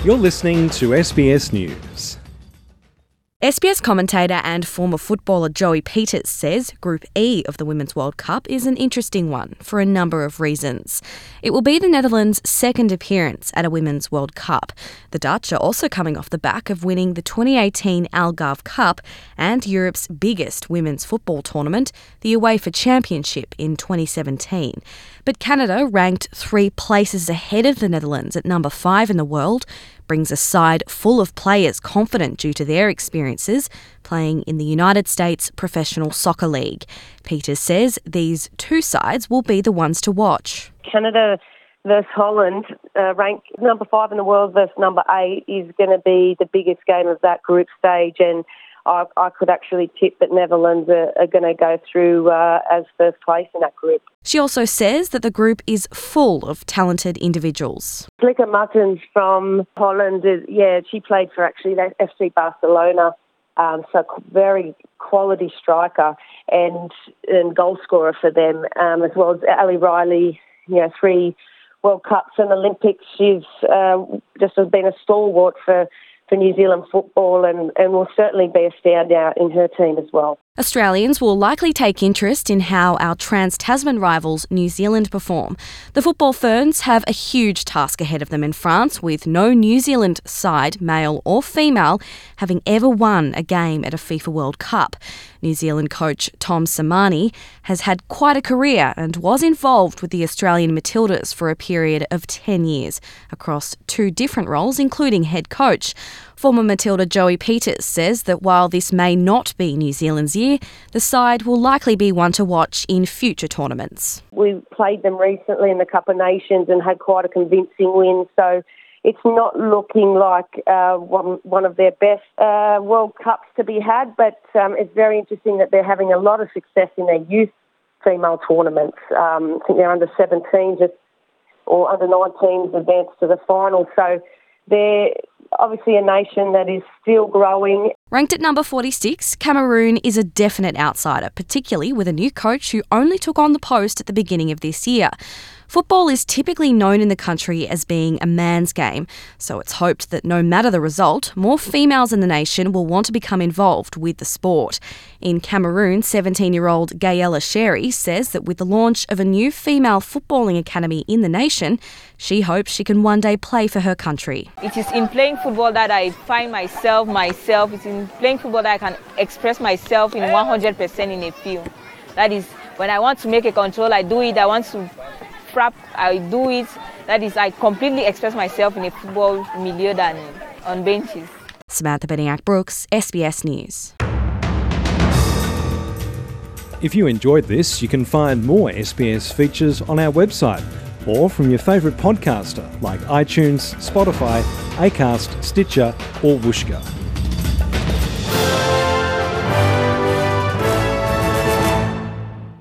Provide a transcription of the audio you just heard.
You're listening to SBS News. SBS commentator and former footballer Joey Peters says Group E of the Women's World Cup is an interesting one for a number of reasons. It will be the Netherlands' second appearance at a Women's World Cup. The Dutch are also coming off the back of winning the 2018 Algarve Cup and Europe's biggest women's football tournament, the UEFA Championship in 2017. But Canada, ranked 3 places ahead of the Netherlands at number 5 in the world, brings a side full of players confident due to their experiences playing in the United States Professional Soccer League. Peters says these 2 sides will be the ones to watch. Canada versus Holland, ranked number 5 in the world versus number 8, is going to be the biggest game of that group stage, and I could actually tip that Netherlands are going to go through as first place in that group. She also says that the group is full of talented individuals. Flicker Muttens from Holland, she played for actually FC Barcelona, so very quality striker and goal scorer for them, as well as Ali Riley, 3 World Cups and Olympics. She's just been a stalwart for New Zealand football and will certainly be a standout in her team as well. Australians will likely take interest in how our Trans-Tasman rivals New Zealand perform. The football ferns have a huge task ahead of them in France, with no New Zealand side, male or female, having ever won a game at a FIFA World Cup. New Zealand coach Tom Samani has had quite a career and was involved with the Australian Matildas for a period of 10 years, across 2 different roles, including head coach. Former Matilda Joey Peters says that while this may not be New Zealand's year, the side will likely be one to watch in future tournaments. We played them recently in the Cup of Nations and had quite a convincing win, so it's not looking like one of their best World Cups to be had, but it's very interesting that they're having a lot of success in their youth female tournaments. I think they're under 17s or under 19s advanced to the final, so they're obviously a nation that is still growing. Ranked at number 46, Cameroon is a definite outsider, particularly with a new coach who only took on the post at the beginning of this year. Football is typically known in the country as being a man's game, so it's hoped that no matter the result, more females in the nation will want to become involved with the sport. In Cameroon, 17-year-old Gaella Sherry says that with the launch of a new female footballing academy in the nation, she hopes she can one day play for her country. It is in playing football that I find myself. It's in playing football that I can express myself in 100% in a field. That is, when I want to make a control, I do it. I want to I do it. That is, I completely express myself in a football milieu than on benches. Samantha Beniak-Brooks, SBS News. If you enjoyed this, you can find more SBS features on our website or from your favourite podcaster like iTunes, Spotify, Acast, Stitcher or Whooshkaa.